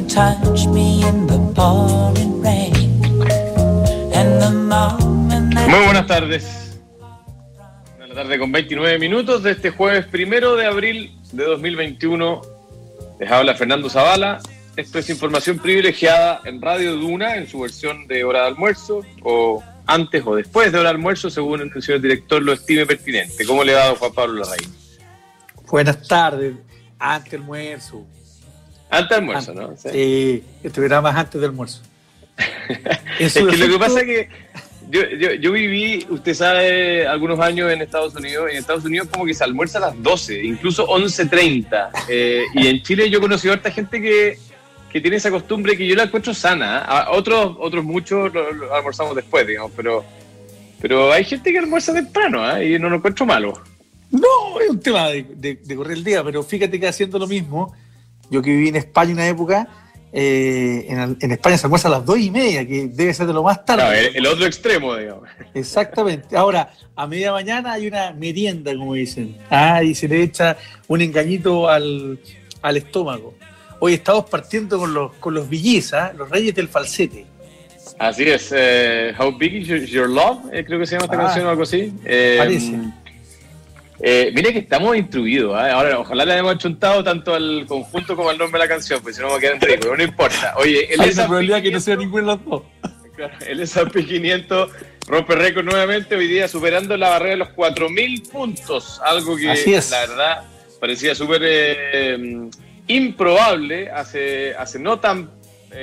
touch me in the pouring rain. And the moment that... Muy buenas tardes. De la tarde con 29 minutos de este jueves 1 de abril de 2021. Les habla Fernando Zavala. Esto es información privilegiada en Radio Duna, en su versión de hora de almuerzo, o antes o después de hora de almuerzo, según el señor director lo estime pertinente. ¿Cómo le ha dado Juan Pablo Larraín? Buenas tardes. Antes almuerzo. Antes almuerzo, ¿no? Sí, este programa es antes del almuerzo. Es que lo que pasa es que yo viví, usted sabe, algunos años en Estados Unidos. En Estados Unidos como que se almuerza a las 12, incluso 11:30. Y en Chile yo he conocido a harta gente que tiene esa costumbre que yo la encuentro sana. Otros muchos lo almorzamos después, digamos, pero hay gente que almuerza temprano, y no lo encuentro malo. No, es un tema de correr el día, pero fíjate que haciendo lo mismo, yo que viví en España una época, en España se almuerza a las 2:30, que debe ser de lo más tarde. Claro, el otro extremo, digamos. Exactamente. Ahora, a media mañana hay una merienda, como dicen. Y se le echa un engañito al estómago. Hoy estamos partiendo con los VGs, los reyes del falsete. Así es. How Big is Your Love? Creo que se llama esta canción o algo así. Parece. Mire que estamos instruidos. Ahora, ojalá le hayamos achuntado tanto al conjunto como al nombre de la canción, pues si no me quedan ricos, pero no importa. Oye, hay una probabilidad que no sea ninguno de los dos. Claro, el S&P 500 rompe récord nuevamente, hoy día superando la barrera de los 4.000 puntos, algo que la verdad parecía súper improbable hace no tan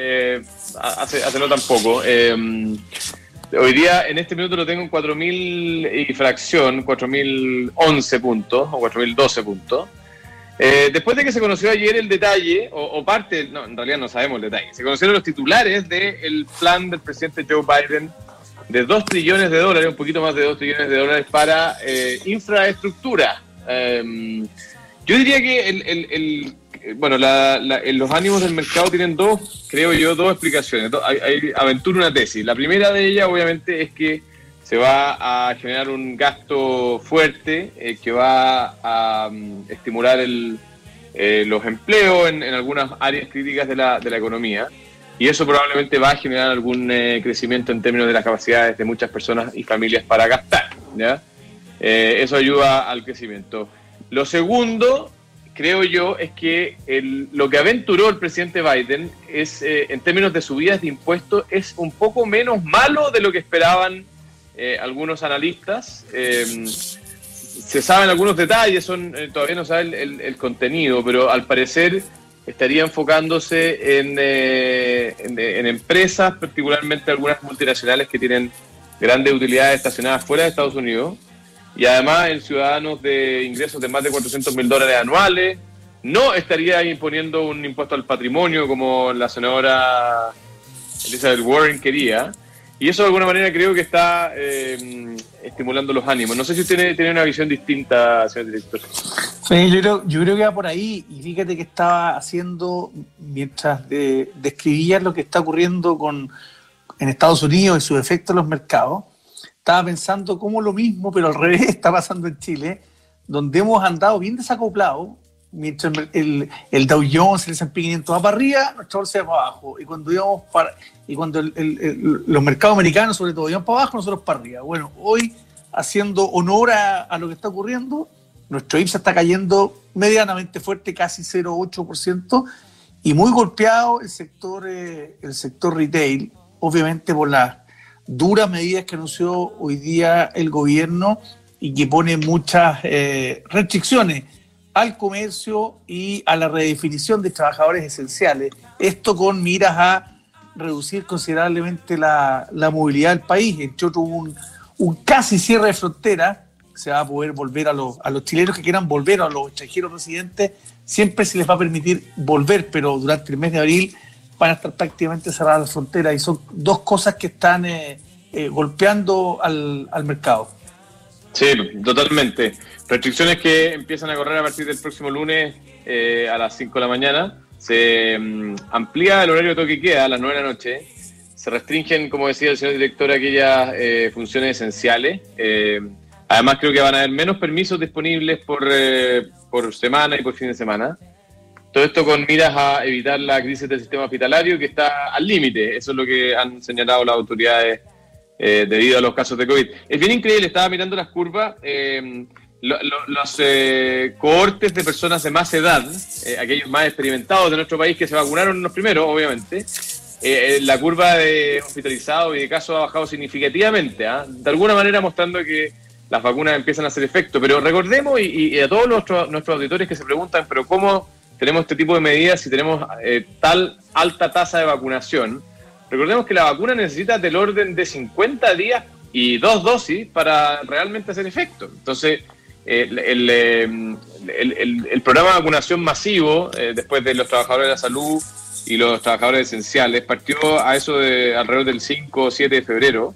poco. Hoy día, en este minuto, lo tengo en 4.000 y fracción, 4.011 puntos, o 4.012 puntos. Después de que se conoció ayer el detalle, o parte, no, en realidad no sabemos el detalle, se conocieron los titulares del plan del presidente Joe Biden de $2 trillones, un poquito más de $2 trillones para infraestructura. Yo diría que los ánimos del mercado tienen dos explicaciones. Aventuro una tesis. La primera de ellas, obviamente, es que se va a generar un gasto fuerte que va a estimular los empleos en algunas áreas críticas de la economía. Y eso probablemente va a generar algún crecimiento en términos de las capacidades de muchas personas y familias para gastar, ¿ya? Eso ayuda al crecimiento. Lo segundo, creo yo, es que lo que aventuró el presidente Biden es, en términos de subidas de impuestos, es un poco menos malo de lo que esperaban algunos analistas. Se saben algunos detalles, todavía no sabe el contenido, pero al parecer estaría enfocándose en empresas, particularmente algunas multinacionales que tienen grandes utilidades estacionadas fuera de Estados Unidos, y además en ciudadanos de ingresos de más de $400,000 anuales. No estaría imponiendo un impuesto al patrimonio como la senadora Elizabeth Warren quería, y eso de alguna manera creo que está estimulando los ánimos. No sé si usted tiene una visión distinta, señor director. Sí, yo creo que va por ahí, y fíjate que estaba haciendo, mientras describía lo que está ocurriendo en Estados Unidos y sus efectos en los mercados, estaba pensando cómo lo mismo, pero al revés, está pasando en Chile, donde hemos andado bien desacoplados, mientras el Dow Jones, el S&P 500 va para arriba, nuestra bolsa va para abajo, y cuando los mercados americanos, sobre todo, iban para abajo, nosotros para arriba. Bueno, hoy, haciendo honor a lo que está ocurriendo, nuestro IPSA está cayendo medianamente fuerte, casi 0,8%, y muy golpeado el sector retail, obviamente por las duras medidas que anunció hoy día el gobierno y que pone muchas restricciones al comercio y a la redefinición de trabajadores esenciales. Esto con miras a reducir considerablemente la movilidad del país. Entre otros, un casi cierre de frontera. Se va a poder volver a los chilenos que quieran volver, a los extranjeros residentes, siempre se les va a permitir volver, pero durante el mes de abril van a estar prácticamente cerradas las fronteras, y son dos cosas que están golpeando al mercado. Sí, totalmente. Restricciones que empiezan a correr a partir del próximo lunes a las 5 de la mañana. Se amplía el horario de toque y queda a las 9 de la noche. Se restringen, como decía el señor director, aquellas funciones esenciales. Además, creo que van a haber menos permisos disponibles por semana y por fin de semana. Todo esto con miras a evitar la crisis del sistema hospitalario que está al límite. Eso es lo que han señalado las autoridades debido a los casos de COVID. Es bien increíble, estaba mirando las curvas, los cohortes de personas de más edad, aquellos más experimentados de nuestro país que se vacunaron los primeros, obviamente. La curva de hospitalizados y de casos ha bajado significativamente, de alguna manera mostrando que las vacunas empiezan a hacer efecto. Pero recordemos, y a todos nuestros auditores que se preguntan, pero ¿cómo tenemos este tipo de medidas si tenemos tal alta tasa de vacunación? Recordemos que la vacuna necesita del orden de 50 días y 2 dosis para realmente hacer efecto. Entonces, el programa de vacunación masivo, después de los trabajadores de la salud y los trabajadores esenciales, partió a eso de alrededor del 5 o 7 de febrero,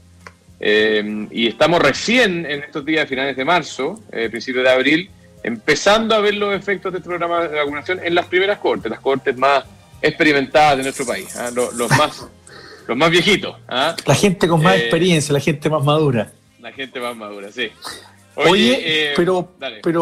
y estamos recién en estos días, finales de marzo, principios de abril, empezando a ver los efectos de este programa de vacunación en las primeras cohortes, las cohortes más experimentadas de nuestro país, los más viejitos. La gente con más experiencia, la gente más madura. La gente más madura, sí. Oye, pero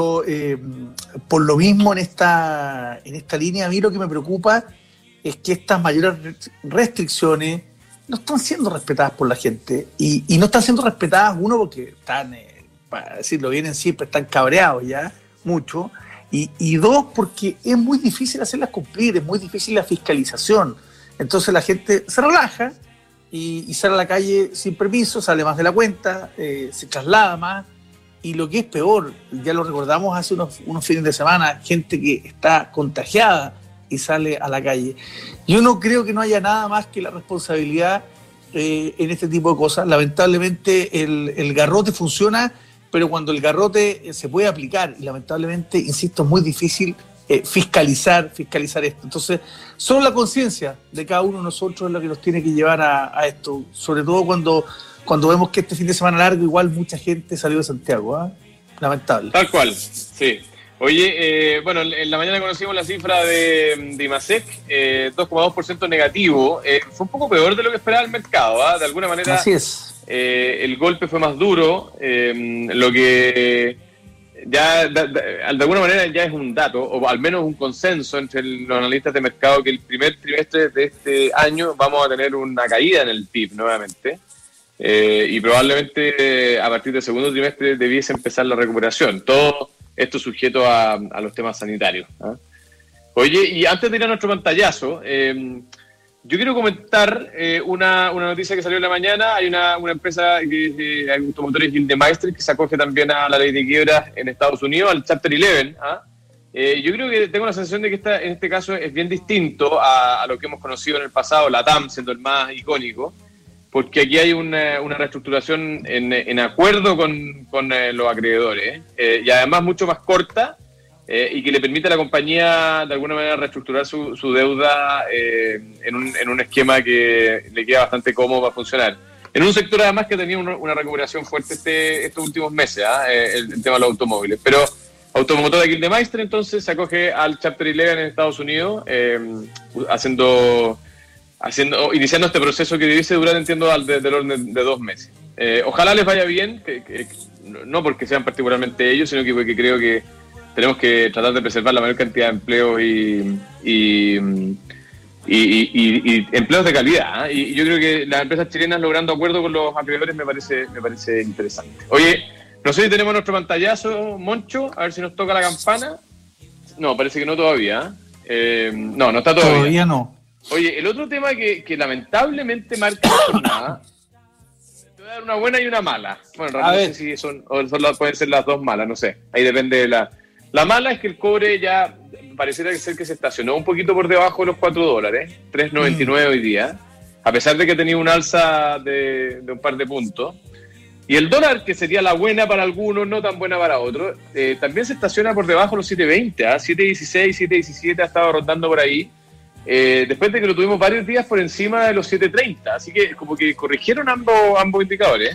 por lo mismo en esta línea, a mí lo que me preocupa es que estas mayores restricciones no están siendo respetadas por la gente, y no están siendo respetadas, uno, porque están, para decirlo bien, siempre están cabreados ya, mucho, y dos, porque es muy difícil hacerlas cumplir, es muy difícil la fiscalización. Entonces la gente se relaja y sale a la calle sin permiso, sale más de la cuenta, se traslada más, y lo que es peor, ya lo recordamos hace unos fines de semana, gente que está contagiada y sale a la calle. Yo no creo que no haya nada más que la responsabilidad en este tipo de cosas. Lamentablemente el garrote funciona, pero cuando el garrote se puede aplicar, y lamentablemente, insisto, es muy difícil fiscalizar esto. Entonces, solo la conciencia de cada uno de nosotros es lo que nos tiene que llevar a esto, sobre todo cuando vemos que este fin de semana largo igual mucha gente salió de Santiago, lamentable. Tal cual, sí. Oye, bueno, en la mañana conocimos la cifra de IMASEC, 2,2% negativo. Fue un poco peor de lo que esperaba el mercado, de alguna manera. Así es. El golpe fue más duro, lo que ya de alguna manera ya es un dato, o al menos un consenso entre los analistas de mercado, que el primer trimestre de este año vamos a tener una caída en el PIB nuevamente, y probablemente a partir del segundo trimestre debiese empezar la recuperación. Todo esto sujeto a los temas sanitarios. Oye, y antes de ir a nuestro pantallazo, yo quiero comentar una noticia que salió en la mañana. Hay una empresa de automotores Gildemeister que se acoge también a la ley de quiebras en Estados Unidos, al Chapter 11. Yo creo que tengo la sensación de que en este caso es bien distinto a lo que hemos conocido en el pasado, la TAM siendo el más icónico, porque aquí hay una reestructuración en acuerdo con los acreedores, y además mucho más corta, y que le permite a la compañía de alguna manera reestructurar su deuda en un esquema que le queda bastante cómodo para funcionar. En un sector además que ha tenido una recuperación fuerte estos últimos meses, el tema de los automóviles. Pero Automotora Gildemeister entonces se acoge al Chapter 11 en Estados Unidos, iniciando este proceso que debiese durar, entiendo, del orden de 2 meses. Ojalá les vaya bien, no porque sean particularmente ellos, sino que porque creo que tenemos que tratar de preservar la mayor cantidad de empleos y empleos de calidad. Y yo creo que las empresas chilenas logrando acuerdo con los acreedores me parece interesante. Oye, no sé si tenemos nuestro pantallazo, Moncho, a ver si nos toca la campana. No, parece que no todavía. No está todavía. Todavía no. Oye, el otro tema que lamentablemente marca la jornada, te voy a dar una buena y una mala. Bueno, no sé si pueden ser las dos malas, no sé. Ahí depende de la mala es que el cobre ya pareciera ser que se estacionó un poquito por debajo de los $4, 3.99 hoy día, a pesar de que ha tenido un alza de un par de puntos. Y el dólar, que sería la buena para algunos, no tan buena para otros, también se estaciona por debajo de los 7.20, 7.16, 7.17 ha estado rondando por ahí, después de que lo tuvimos varios días por encima de los 7.30, así que como que corrigieron ambos indicadores.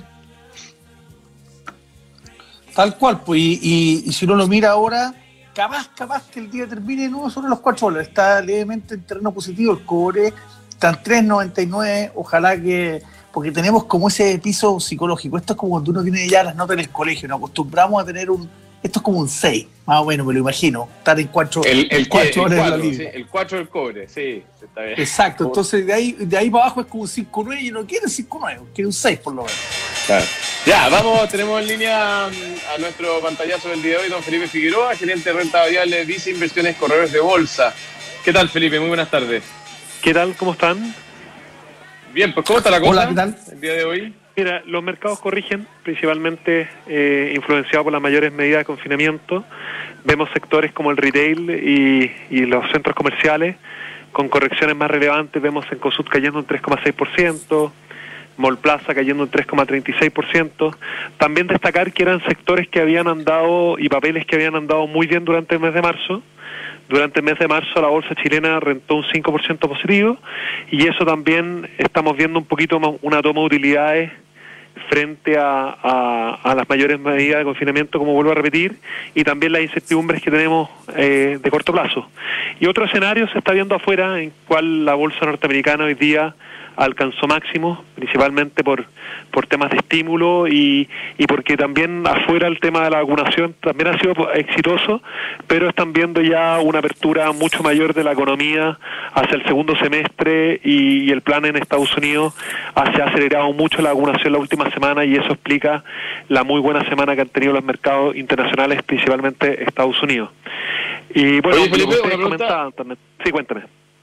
Tal cual, pues, y si uno lo mira ahora, capaz que el día termine no sobre los $4, está levemente en terreno positivo, el cobre está en 3.99, ojalá que, porque tenemos como ese piso psicológico, esto es como cuando uno tiene ya las notas en el colegio, nos acostumbramos a tener Esto es como un 6, más o menos, me lo imagino. Estar en 4 horas en la línea. Sí, el 4 del cobre, sí, está bien. Exacto, entonces de ahí para abajo es como un 5-9 y no quiere 5-9, quiere un 6 por lo menos. Claro. Ya, tenemos en línea a nuestro pantallazo del día de hoy, don Felipe Figueroa, gerente de renta variable, Vice Inversiones, corredores de bolsa. ¿Qué tal, Felipe? Muy buenas tardes. ¿Qué tal? ¿Cómo están? Bien, pues ¿cómo está la cosa? Hola, ¿qué tal? El día de hoy. Mira, los mercados corrigen, principalmente influenciados por las mayores medidas de confinamiento. Vemos sectores como el retail y los centros comerciales con correcciones más relevantes. Vemos Cencosud cayendo un 3,6%, Mallplaza cayendo un 3,36%. También destacar que eran sectores que habían andado y papeles que habían andado muy bien durante el mes de marzo. Durante el mes de marzo la bolsa chilena rentó un 5% positivo y eso también estamos viendo un poquito más una toma de utilidades frente a las mayores medidas de confinamiento, como vuelvo a repetir, y también las incertidumbres que tenemos de corto plazo. Y otro escenario se está viendo afuera, en cual la bolsa norteamericana hoy día alcanzó máximos, principalmente por temas de estímulo y porque también afuera el tema de la vacunación también ha sido exitoso, pero están viendo ya una apertura mucho mayor de la economía hacia el segundo semestre y el plan en Estados Unidos se ha acelerado mucho la vacunación la última semana y eso explica la muy buena semana que han tenido los mercados internacionales, principalmente Estados Unidos. Y bueno, oye, Felipe, una pregunta. Sí, cuéntame.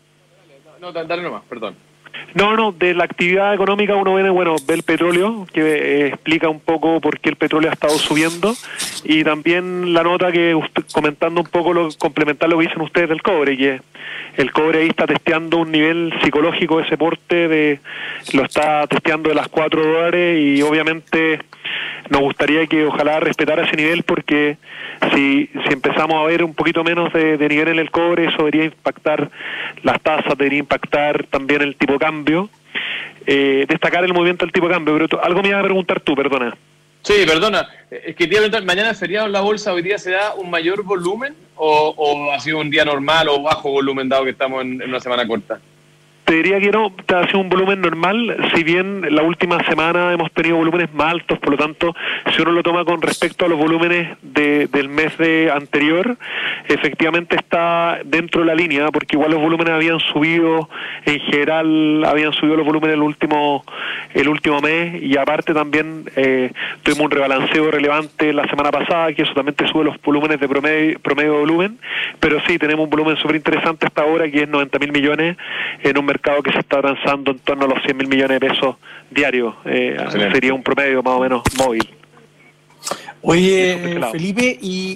No, dale nomás, perdón. No, de la actividad económica uno ve el petróleo, que explica un poco por qué el petróleo ha estado subiendo, y también la nota que usted, comentando un poco, complementar lo que dicen ustedes del cobre, que el cobre ahí está testeando un nivel psicológico de ese porte, lo está testeando de las $4, y obviamente nos gustaría que ojalá respetara ese nivel, porque si empezamos a ver un poquito menos de nivel en el cobre, eso debería impactar las tasas, debería impactar también el tipo de cambio, destacar el movimiento del tipo de cambio. Pero algo me iba a preguntar tú, perdona. Sí, perdona, es que te iba a preguntar, ¿mañana es feriado en la bolsa? ¿Hoy día se da un mayor volumen o ha sido un día normal o bajo volumen dado que estamos en una semana corta? Te diría que no, ha sido un volumen normal, si bien la última semana hemos tenido volúmenes más altos, por lo tanto, si uno lo toma con respecto a los volúmenes del mes anterior, efectivamente está dentro de la línea, porque igual los volúmenes habían subido, en general habían subido los volúmenes el último mes, y aparte también tuvimos un rebalanceo relevante la semana pasada, que eso también te sube los volúmenes de promedio de volumen, pero sí, tenemos un volumen súper interesante hasta ahora, que es 90.000 millones en un mercado que se está transando en torno a los 100.000 millones de pesos diarios. Sería un promedio más o menos móvil. Oye, Felipe,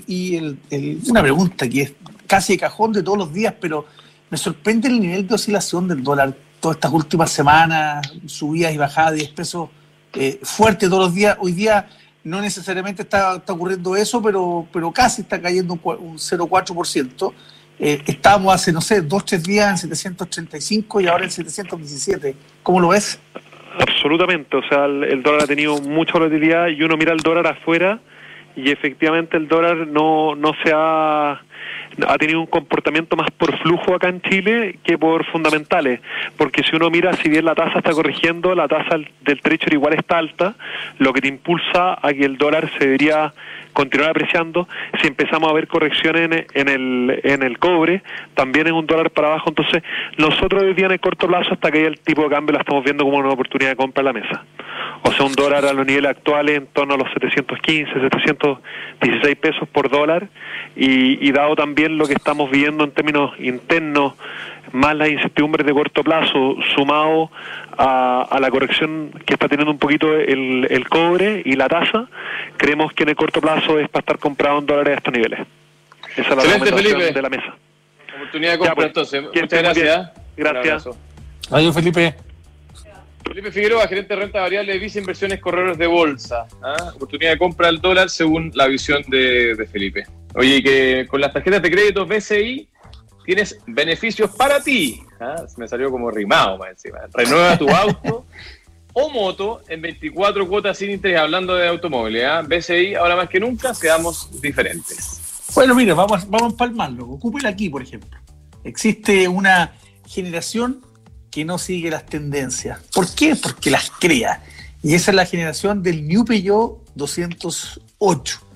una pregunta que es casi de cajón de todos los días, pero me sorprende el nivel de oscilación del dólar todas estas últimas semanas, subidas y bajadas de 10 pesos fuerte todos los días. Hoy día no necesariamente está ocurriendo eso, pero casi está cayendo un 0,4%. Estábamos hace, 2-3 días en 785 y ahora en 717. ¿Cómo lo ves? Absolutamente, o sea, el dólar ha tenido mucha volatilidad y uno mira el dólar afuera y efectivamente el dólar no se ha tenido un comportamiento más por flujo acá en Chile que por fundamentales, porque si uno mira, si bien la tasa está corrigiendo, la tasa del Treasury igual está alta, lo que te impulsa a que el dólar se debería continuar apreciando. Si empezamos a ver correcciones en el cobre, también es un dólar para abajo. Entonces nosotros hoy día en el corto plazo, hasta que el tipo de cambio la estamos viendo como una oportunidad de compra en la mesa. O sea, un dólar a los niveles actuales en torno a los 715, 716 pesos por dólar, y dado también lo que estamos viviendo en términos internos, más las incertidumbres de corto plazo, sumado a la corrección que está teniendo un poquito el cobre y la tasa, creemos que en el corto plazo es para estar comprado en dólares a estos niveles. Esa es la recomendación de la mesa. Oportunidad de compra, pues, entonces. Muchas gracias. Gracias. Adiós, Felipe. Felipe Figueroa, gerente de renta variable de Vice Inversiones, corredores de bolsa. Oportunidad de compra del dólar según la visión de Felipe. Oye, que con las tarjetas de crédito BCI tienes beneficios para ti. Me salió como rimado más encima. Renueva tu auto o moto en 24 cuotas sin interés, hablando de automóviles. BCI, ahora más que nunca, seamos diferentes. Bueno, mira, vamos a empalmarlo. Ocúpela aquí, por ejemplo. Existe una generación que no sigue las tendencias. ¿Por qué? Porque las crea. Y esa es la generación del New Peugeot 208.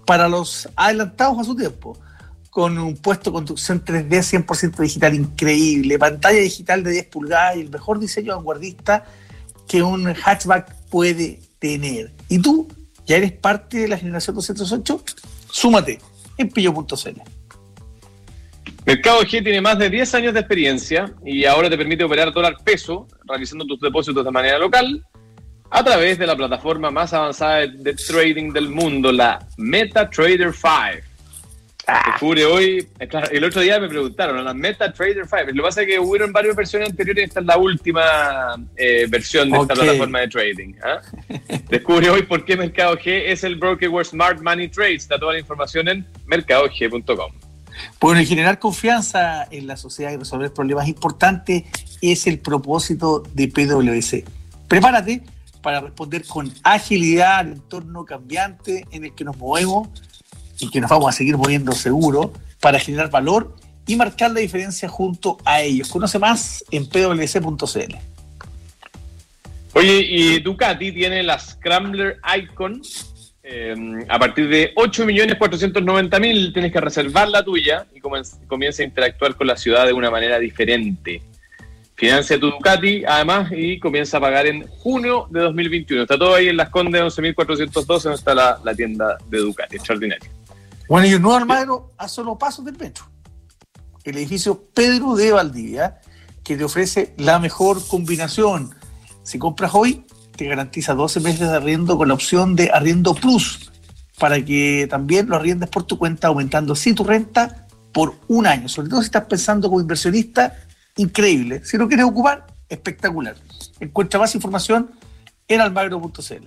para los adelantados a su tiempo, con un puesto de conducción 3D 100% digital increíble, pantalla digital de 10 pulgadas y el mejor diseño vanguardista que un hatchback puede tener. ¿Y tú ya eres parte de la generación 208? Súmate en pillo.cl. Mercado G tiene más de 10 años de experiencia y ahora te permite operar dólar peso, realizando tus depósitos de manera local, a través de la plataforma más avanzada de trading del mundo, la MetaTrader 5. Descubre hoy, claro, el otro día me preguntaron, la MetaTrader 5. Lo que pasa es que hubieron varias versiones anteriores, esta es la última versión de esta plataforma de trading. Descubre hoy por qué Mercado G es el broker where smart money trades. Está toda la información en mercadog.com. Bueno, y generar confianza en la sociedad y resolver problemas importantes es el propósito de PwC. Prepárate para responder con agilidad al entorno cambiante en el que nos movemos y que nos vamos a seguir moviendo seguro para generar valor y marcar la diferencia junto a ellos. Conoce más en pwc.cl. Oye, y Ducati tiene la Scrambler Icon. A partir de 8.490.000 tienes que reservar la tuya y comienza a interactuar con la ciudad de una manera diferente. Financia tu Ducati, además, y comienza a pagar en junio de 2021. Está todo ahí en Las Condes 11.412, donde está la tienda de Ducati. Extraordinario. Bueno, y el nuevo Almagro a solo pasos del metro. El edificio Pedro de Valdivia, que te ofrece la mejor combinación. Si compras hoy, te garantiza 12 meses de arriendo con la opción de Arriendo Plus, para que también lo arriendes por tu cuenta, aumentando así tu renta por un año. Sobre todo si estás pensando como inversionista, increíble. Si lo quieres ocupar, espectacular. Encuentra más información en almagro.cl.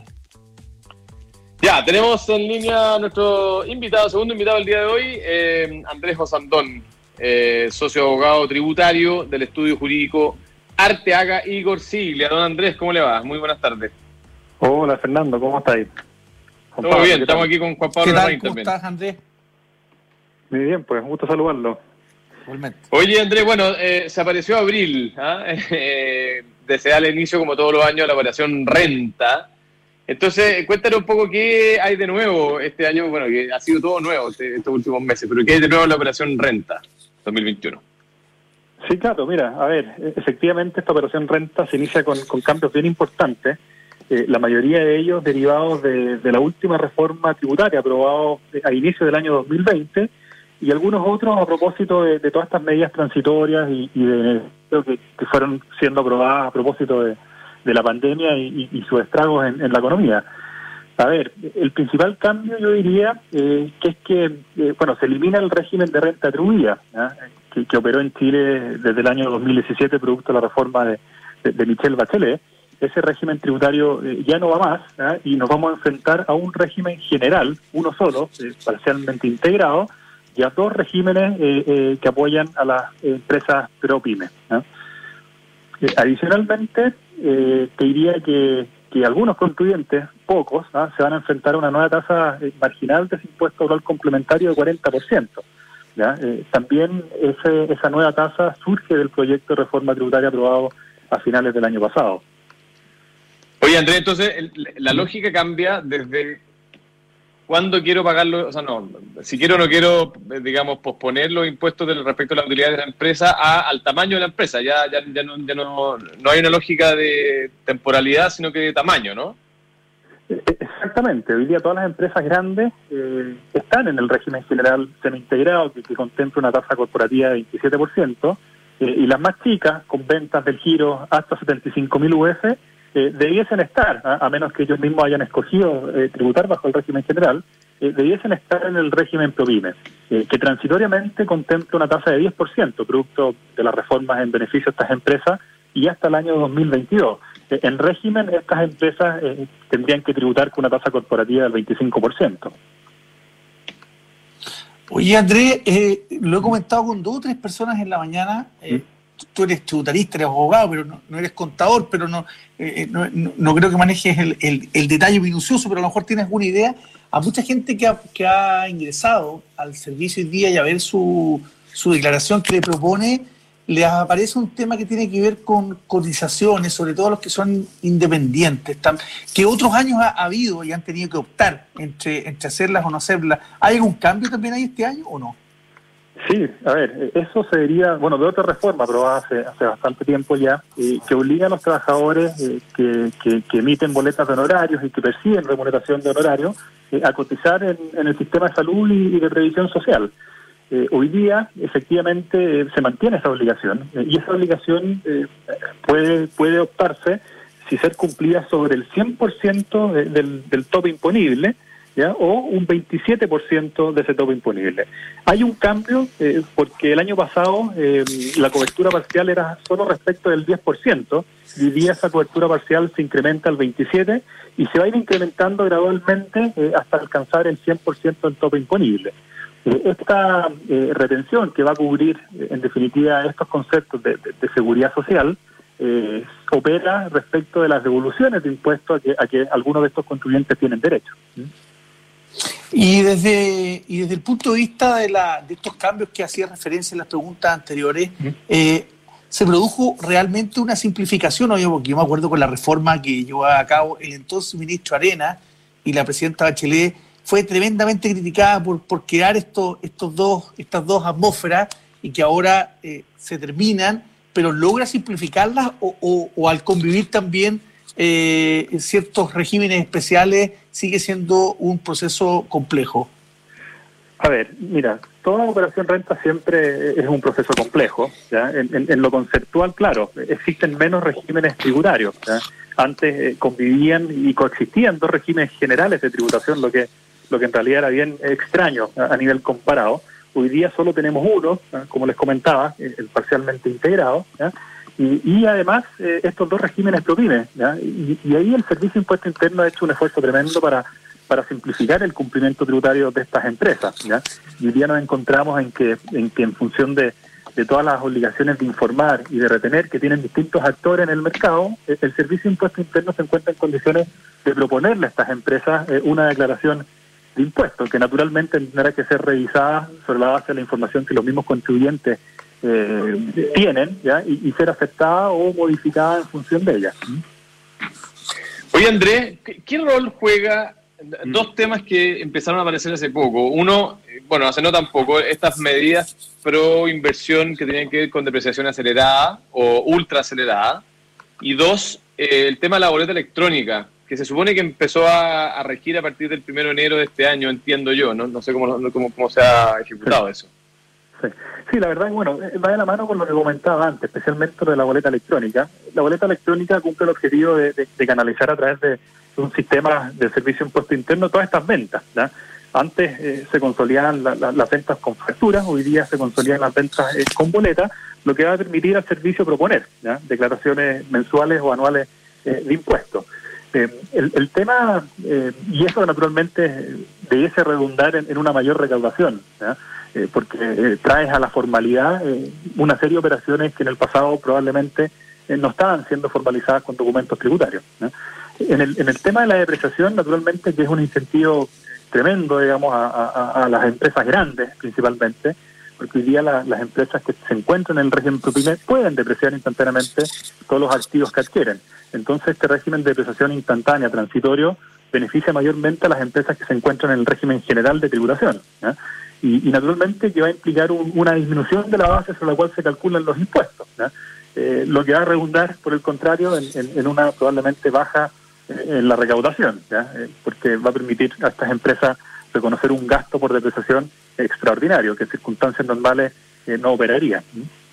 Ya, tenemos en línea a nuestro segundo invitado del día de hoy, Andrés Osandón, socio abogado tributario del estudio jurídico Arteaga y Gorsiglia. Don Andrés, ¿cómo le va? Muy buenas tardes. Hola, Fernando, ¿cómo estáis? Todo bien, estamos aquí con Juan Pablo Larraín también. ¿Cómo estás, Andrés? Muy bien, pues un gusto saludarlo. Igualmente. Oye, Andrés, bueno, se apareció abril, desde el inicio, como todos los años, la operación Renta. Entonces, cuéntanos un poco qué hay de nuevo este año, bueno, que ha sido todo nuevo estos últimos meses, pero qué hay de nuevo en la operación Renta 2021. Sí, claro, mira, a ver, efectivamente esta operación Renta se inicia con cambios bien importantes, la mayoría de ellos derivados de la última reforma tributaria aprobada a inicio del año 2020 y algunos otros a propósito de todas estas medidas transitorias y de que fueron siendo aprobadas a propósito de la pandemia y sus estragos en la economía. A ver, el principal cambio yo diría que es que, se elimina el régimen de renta atribuida, que operó en Chile desde el año 2017 producto de la reforma de Michelle Bachelet. Ese régimen tributario ya no va más, y nos vamos a enfrentar a un régimen general, uno solo, parcialmente integrado, y a dos regímenes que apoyan a las empresas ProPyme. Adicionalmente, te diría que algunos contribuyentes, pocos, se van a enfrentar a una nueva tasa marginal de ese impuesto oral complementario de 40%. También esa nueva tasa surge del proyecto de reforma tributaria aprobado a finales del año pasado. Oye, Andrés, entonces la lógica cambia desde cuándo quiero pagarlo, o sea, no, si quiero o no quiero, digamos, posponer los impuestos respecto a la utilidad de la empresa al tamaño de la empresa. Ya no hay una lógica de temporalidad, sino que de tamaño, ¿no? Exactamente. Hoy día todas las empresas grandes están en el régimen general semi-integrado que contempla una tasa corporativa de 27%, y las más chicas, con ventas del giro hasta 75.000 UF, debiesen estar, a menos que ellos mismos hayan escogido tributar bajo el régimen general, debiesen estar en el régimen ProPyme, que transitoriamente contempla una tasa de 10%, producto de las reformas en beneficio de estas empresas, y hasta el año 2022. En régimen, estas empresas tendrían que tributar con una tasa corporativa del 25%. Oye, Andrés, lo he comentado con 2 o 3 personas en la mañana. Tú eres tributarista, eres abogado, pero no eres contador, pero no creo que manejes el detalle minucioso, pero a lo mejor tienes alguna idea. A mucha gente que ha ingresado al servicio hoy día y a ver su declaración que le propone, les aparece un tema que tiene que ver con cotizaciones, sobre todo los que son independientes, que otros años ha habido y han tenido que optar entre hacerlas o no hacerlas. ¿Hay algún cambio también ahí este año o no? Sí, a ver, eso se diría, de otra reforma aprobada hace bastante tiempo ya, que obliga a los trabajadores que emiten boletas de honorarios y que perciben remuneración de honorarios a cotizar en el sistema de salud y de previsión social. Hoy día, efectivamente, se mantiene esa obligación y esa obligación puede optarse si ser cumplida sobre el 100% del tope imponible, ¿ya? O un 27% de ese tope imponible. Hay un cambio porque el año pasado la cobertura parcial era solo respecto del 10%, y hoy día esa cobertura parcial se incrementa al 27% y se va a ir incrementando gradualmente hasta alcanzar el 100% del tope imponible. Esta retención que va a cubrir en definitiva estos conceptos de seguridad social opera respecto de las devoluciones de impuestos a que algunos de estos contribuyentes tienen derecho. Y desde el punto de vista de estos cambios que hacía referencia en las preguntas anteriores, ¿se produjo realmente una simplificación? Porque yo me acuerdo con la reforma que llevó a cabo el entonces ministro Arenas y la presidenta Bachelet, fue tremendamente criticada por crear estas dos atmósferas y que ahora se terminan, pero logra simplificarlas o al convivir también en ciertos regímenes especiales sigue siendo un proceso complejo. A ver, mira, toda operación renta siempre es un proceso complejo, ¿ya? En lo conceptual, claro, existen menos regímenes tributarios, ¿ya? Antes convivían y coexistían dos regímenes generales de tributación, lo que en realidad era bien extraño a nivel comparado. Hoy día solo tenemos uno, ¿ya? Como les comentaba, el parcialmente integrado, ¿ya? Y además estos dos regímenes provienen, ¿ya? Y ahí el Servicio de Impuesto Interno ha hecho un esfuerzo tremendo para simplificar el cumplimiento tributario de estas empresas, ¿ya? Y hoy día nos encontramos en que en función de todas las obligaciones de informar y de retener que tienen distintos actores en el mercado, el Servicio de Impuesto Interno se encuentra en condiciones de proponerle a estas empresas una declaración de impuestos, que naturalmente tendrá que ser revisada sobre la base de la información que los mismos contribuyentes tienen, ¿ya? Y ser aceptada o modificada en función de ella. Oye, Andrés, ¿qué rol juega dos temas que empezaron a aparecer hace poco? Uno, hace no tan poco, estas medidas pro inversión que tienen que ver con depreciación acelerada o ultra acelerada, y dos, el tema de la boleta electrónica, que se supone que empezó a regir a partir del 1 de enero de este año, entiendo yo, no sé cómo se ha ejecutado eso. Sí, la verdad es va de la mano con lo que comentaba antes, especialmente lo de la boleta electrónica. La boleta electrónica cumple el objetivo de canalizar a través de un sistema de servicio de impuesto interno todas estas ventas, ¿ya? Antes se consolidaban las ventas con facturas, hoy día se consolidan las ventas con boleta, lo que va a permitir al servicio proponer, ¿ya? Declaraciones mensuales o anuales de impuestos. El tema, y eso naturalmente debiese redundar en una mayor recaudación, ¿ya? Porque traes a la formalidad una serie de operaciones que en el pasado probablemente no estaban siendo formalizadas con documentos tributarios, ¿no? En el tema de la depreciación, naturalmente que es un incentivo tremendo, digamos, a las empresas grandes principalmente, porque hoy día las empresas que se encuentran en el régimen ProPyME pueden depreciar instantáneamente todos los activos que adquieren. Entonces este régimen de depreciación instantánea, transitorio, beneficia mayormente a las empresas que se encuentran en el régimen general de tributación, ¿no? Y naturalmente que va a implicar una disminución de la base sobre la cual se calculan los impuestos, ¿no? Lo que va a redundar, por el contrario, en una probablemente baja en la recaudación, ¿ya? Porque va a permitir a estas empresas reconocer un gasto por depreciación extraordinario, que en circunstancias normales no operaría.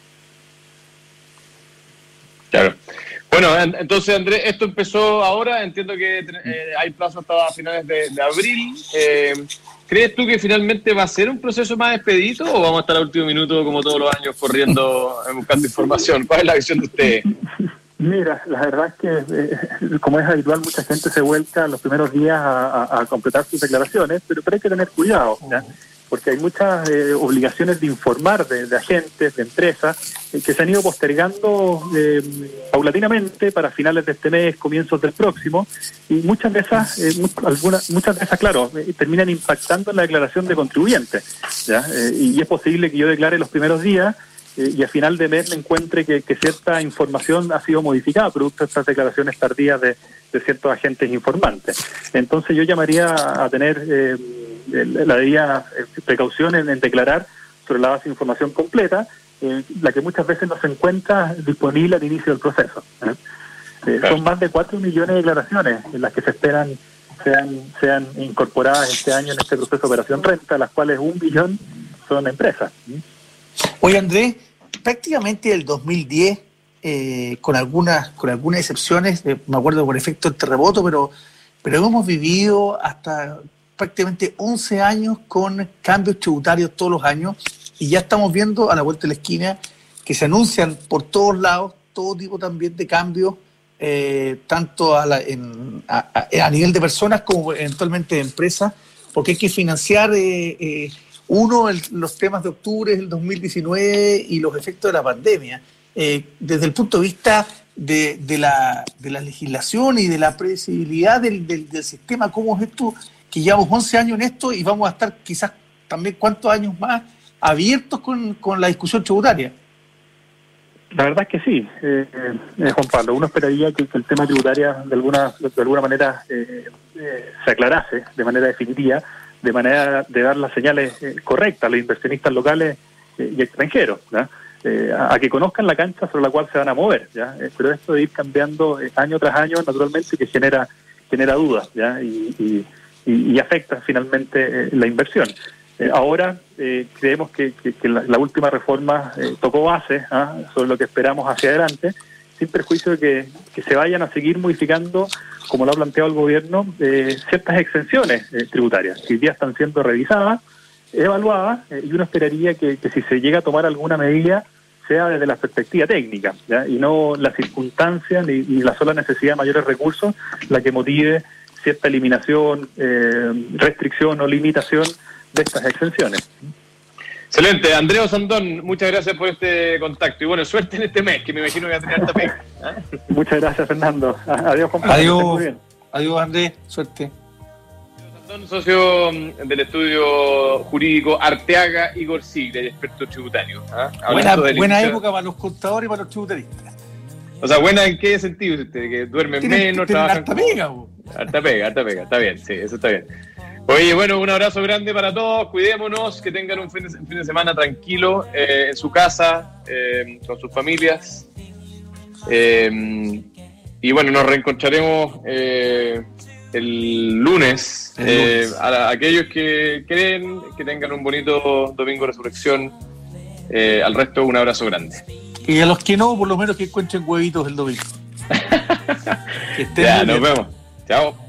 Claro. Bueno, entonces, Andrés, esto empezó ahora, entiendo que hay plazo hasta finales de abril. ¿Crees tú que finalmente va a ser un proceso más expedito o vamos a estar al último minuto, como todos los años, corriendo, buscando información? ¿Cuál es la visión de ustedes? Mira, la verdad es que, como es habitual, mucha gente se vuelca en los primeros días a completar sus declaraciones, pero hay que tener cuidado, ¿ya? Porque hay muchas obligaciones de informar de agentes, de empresas, que se han ido postergando paulatinamente para finales de este mes, comienzos del próximo, y muchas de esas, claro, terminan impactando en la declaración de contribuyentes, ¿ya? Y es posible que yo declare los primeros días y a final de mes me encuentre que cierta información ha sido modificada producto de estas declaraciones tardías de ciertos agentes informantes. Entonces yo llamaría a tener la debida precaución en declarar sobre la base de información completa, la que muchas veces no se encuentra disponible al inicio del proceso. Son más de 4 millones de declaraciones en las que se esperan sean incorporadas este año en este proceso de operación renta, las cuales 1 millón son empresas. Oye, Andrés, prácticamente el 2010, con algunas excepciones, me acuerdo por efecto del terremoto, pero hemos vivido hasta prácticamente 11 años con cambios tributarios todos los años, y ya estamos viendo a la vuelta de la esquina que se anuncian por todos lados todo tipo también de cambios, tanto a nivel de personas como eventualmente de empresas, porque hay que financiar los temas de octubre del 2019 y los efectos de la pandemia. Desde el punto de vista de la legislación y de la predecibilidad del sistema, ¿cómo es esto? Que llevamos 11 años en esto y vamos a estar quizás también cuántos años más abiertos con la discusión tributaria. La verdad es que sí, Juan Pablo. Uno esperaría que el tema tributario de alguna manera se aclarase de manera definitiva, de manera de dar las señales correctas a los inversionistas locales y extranjeros, ¿ya? A que conozcan la cancha sobre la cual se van a mover, ¿ya? Pero esto de ir cambiando año tras año, naturalmente que genera dudas, ¿ya? Y afecta finalmente la inversión. Ahora creemos que la última reforma tocó base sobre lo que esperamos hacia adelante, sin perjuicio de que se vayan a seguir modificando, como lo ha planteado el gobierno, ciertas exenciones tributarias que hoy día están siendo revisadas, evaluadas, y uno esperaría que si se llega a tomar alguna medida sea desde la perspectiva técnica, ¿ya? Y no la circunstancia ni la sola necesidad de mayores recursos la que motive cierta eliminación, restricción o limitación de estas exenciones. Excelente. Andrés Osandón, muchas gracias por este contacto. Y bueno, suerte en este mes, que me imagino que va a tener harta pega. Muchas gracias, Fernando. Adiós, compañero. Adiós, Andrés. Suerte. Osandón, socio del estudio jurídico Arteaga y Gorsiglia, y experto tributario. Buena época para los contadores y para los tributaristas. O sea, ¿buena en qué sentido? Que duermen menos, trabajan... Harta pega, harta pega. Está bien, sí, eso está bien. Oye, bueno, un abrazo grande para todos, cuidémonos, que tengan un fin de semana tranquilo en su casa, con sus familias. Y bueno, nos reencontraremos el lunes. A aquellos que creen, que tengan un bonito domingo de resurrección. Al resto, un abrazo grande. Y a los que no, por lo menos que encuentren huevitos el domingo. Que estén ya, muy bien. Nos vemos. Chao.